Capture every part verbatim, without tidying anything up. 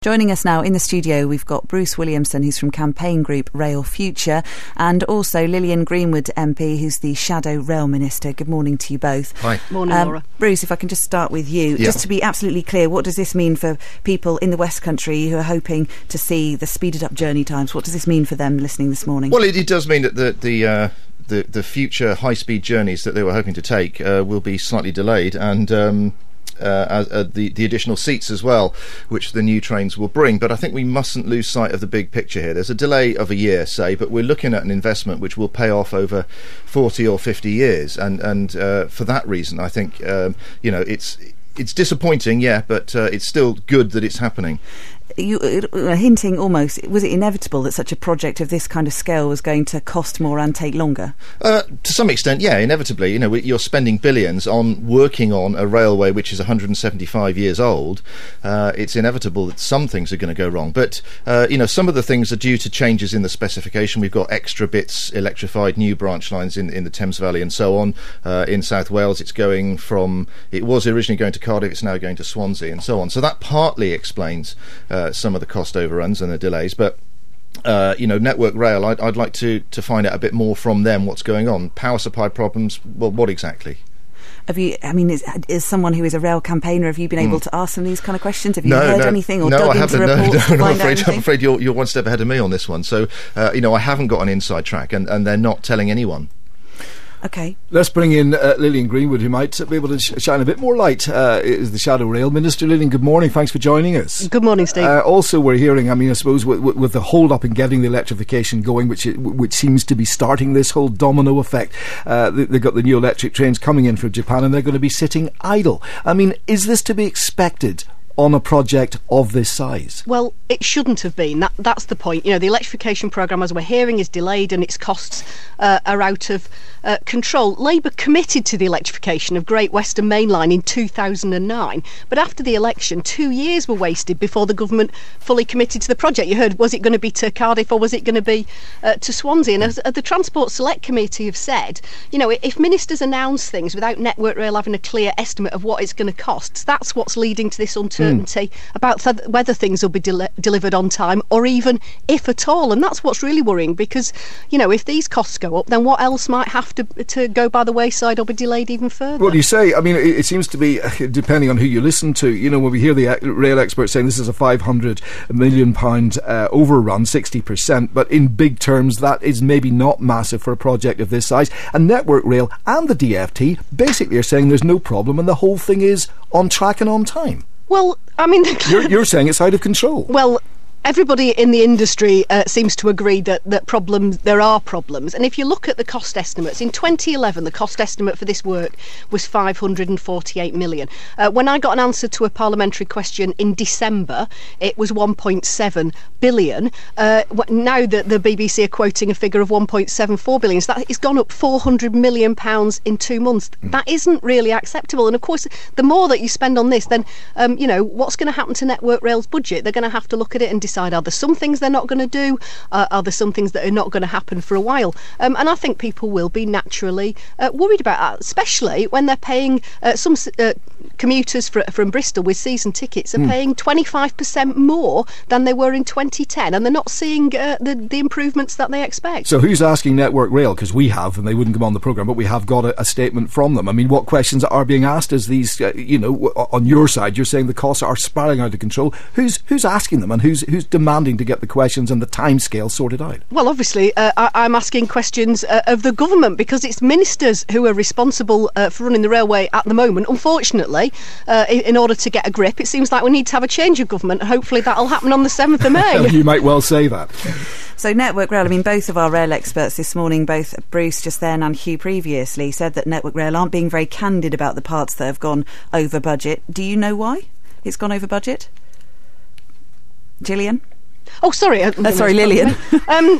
Joining us now in the studio, we've got Bruce Williamson, who's from campaign group Rail Future, and also Lilian Greenwood M P, who's the Shadow Rail Minister. Good morning to you both. Hi. Morning, um, Laura. Bruce, if I can just start with you. Yeah. Just to be absolutely clear, what does this mean for people in the West Country who are hoping to see the speeded up journey times? What does this mean for them listening this morning? Well, it, it does mean that the the, uh, the the future high-speed journeys that they were hoping to take uh, will be slightly delayed, and um, uh, as, uh, the the additional seats as well, which the new trains will bring. But I think we mustn't lose sight of the big picture here. There's a delay of a year, say, but we're looking at an investment which will pay off over forty or fifty years, and and uh, for that reason, I think um, you know it's it's disappointing, yeah, but uh, it's still good that it's happening. You were hinting almost, was it inevitable that such a project of this kind of scale was going to cost more and take longer? Uh, to some extent, yeah, inevitably. You know, you're spending billions on working on a railway which is one hundred seventy-five years old. Uh, it's inevitable that some things are going to go wrong. But, uh, you know, some of the things are due to changes in the specification. We've got extra bits electrified, new branch lines in, in the Thames Valley and so on. Uh, in South Wales, it's going from, it was originally going to Cardiff, it's now going to Swansea and so on. So that partly explains uh, some of the cost overruns and the delays, but uh, you know, Network Rail, I'd, I'd like to to find out a bit more from them what's going on. Power supply problems, well, what exactly? Have you, I mean, is, is someone who is a rail campaigner, have you been able mm. to ask them these kind of questions? Have you no, heard no, anything or no, dug I into haven't, reports no, to no, find I'm out afraid, anything? I'm afraid you're, you're one step ahead of me on this one. So, uh, you know, I haven't got an inside track, and, and they're not telling anyone. Okay. Let's bring in uh, Lilian Greenwood, who might be able to sh- shine a bit more light. Uh, is the Shadow Rail Minister. Lilian, good morning. Thanks for joining us. Good morning, Steve. Uh, also, we're hearing, I mean, I suppose with, with, with the hold-up in getting the electrification going, which it, which seems to be starting this whole domino effect. Uh, they, they've got the new electric trains coming in from Japan, and they're going to be sitting idle. I mean, is this to be expected on a project of this size? Well, it shouldn't have been. That, that's the point. You know, the electrification programme, as we're hearing, is delayed and its costs uh, are out of uh, control. Labour committed to the electrification of Great Western Main Line in two thousand nine, but after the election, two years were wasted before the government fully committed to the project. You heard, was it going to be to Cardiff or was it going to be uh, to Swansea? And as, as the Transport Select Committee have said, you know, if ministers announce things without Network Rail having a clear estimate of what it's going to cost, that's what's leading to this uncertainty. Certainty about th- whether things will be del- delivered on time or even if at all, and that's what's really worrying, because you know, if these costs go up, then what else might have to to go by the wayside or be delayed even further? What do you say? I mean, it, it seems to be, depending on who you listen to, you know, when we hear the rail experts saying this is a five hundred million pound uh, overrun, sixty percent, but in big terms that is maybe not massive for a project of this size, and Network Rail and the D F T basically are saying there's no problem and the whole thing is on track and on time. Well, I mean... you're, you're saying it's out of control. Well, everybody in the industry uh, seems to agree that, that problems there are problems, and if you look at the cost estimates, in twenty eleven the cost estimate for this work was five hundred forty-eight million. Uh, when I got an answer to a parliamentary question in December, it was one point seven billion. Uh, now that the B B C are quoting a figure of one point seven four billion, so that it's gone up four hundred million pounds in two months. Mm. That isn't really acceptable, and of course the more that you spend on this, then um, you know, what's going to happen to Network Rail's budget? They're going to have to look at it and decide, are there some things they're not going to do, uh, are there some things that are not going to happen for a while, um, and I think people will be naturally uh, worried about that, especially when they're paying uh, some uh, commuters for, from Bristol with season tickets are mm. paying twenty-five percent more than they were in twenty ten, and they're not seeing uh, the, the improvements that they expect. So who's asking Network Rail? Because we have, and they wouldn't come on the programme, but we have got a, a statement from them. I mean, what questions are being asked as these, uh, you know, on your side, you're saying the costs are spiralling out of control. Who's who's asking them, and who's who's demanding to get the questions and the timescale sorted out? Well, obviously, uh, I, I'm asking questions uh, of the government, because it's ministers who are responsible uh, for running the railway at the moment. Unfortunately, uh, in, in order to get a grip, it seems like we need to have a change of government, and hopefully that'll happen on the seventh of May. You might well say that. So Network Rail, I mean, both of our rail experts this morning, both Bruce just then and Hugh previously, said that Network Rail aren't being very candid about the parts that have gone over budget. Do you know why it's gone over budget? Gillian? Oh, sorry. Uh, sorry, Lilian. um, uh,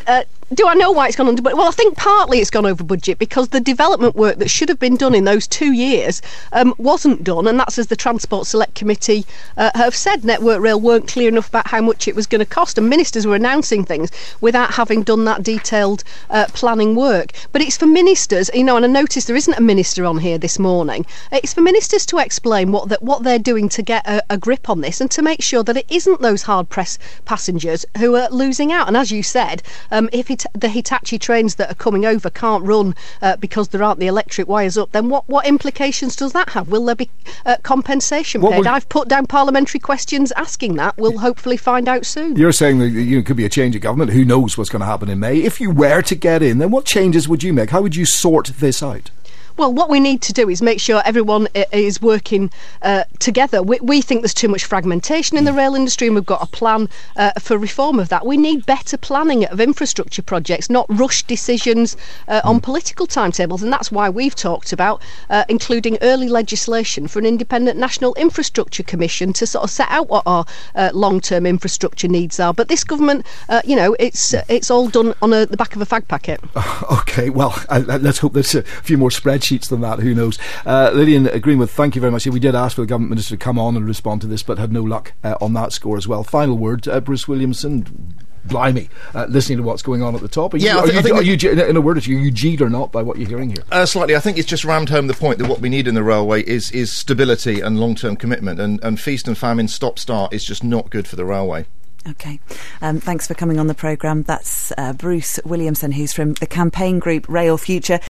Do I know why it's gone under budget? Well, I think partly it's gone over budget because the development work that should have been done in those two years um, wasn't done, and that's as the Transport Select Committee uh, have said. Network Rail weren't clear enough about how much it was going to cost, and ministers were announcing things without having done that detailed uh, planning work. But it's for ministers, you know, and I noticed there isn't a minister on here this morning. It's for ministers to explain what that what they're doing to get a, a grip on this and to make sure that it isn't those hard-pressed passengers who are losing out. And as you said, um, if it, the Hitachi trains that are coming over can't run uh, because there aren't the electric wires up, then what, what implications does that have? Will there be uh, compensation paid? I've put down parliamentary questions asking that. We'll hopefully find out soon. You're saying that you know, it could be a change of government. Who knows what's going to happen in May? If you were to get in, then what changes would you make? How would you sort this out? Well, what we need to do is make sure everyone is working uh, together. We, we think there's too much fragmentation in the rail industry, and we've got a plan uh, for reform of that. We need better planning of infrastructure projects, not rushed decisions uh, on political timetables, and that's why we've talked about uh, including early legislation for an independent National Infrastructure Commission to sort of set out what our uh, long-term infrastructure needs are. But this government, uh, you know, it's uh, it's all done on a, the back of a fag packet. OK, well, uh, let's hope there's a few more spreadsheets than that, who knows. uh, Lillian Greenwood, thank you very much. We did ask for the government minister to come on and respond to this, but had no luck uh, on that score as well. Final word, uh, Bruce Williamson, blimey, uh, listening to what's going on at the top. Are you, yeah, I th- th- are I think you, are you, in a word, are you G'd or not by what you're hearing here? Uh, slightly. I think it's just rammed home the point that what we need in the railway is is stability and long-term commitment, and, and feast and famine, stop-start is just not good for the railway. OK. Um, thanks for coming on the programme. That's uh, Bruce Williamson, who's from the campaign group Rail Future.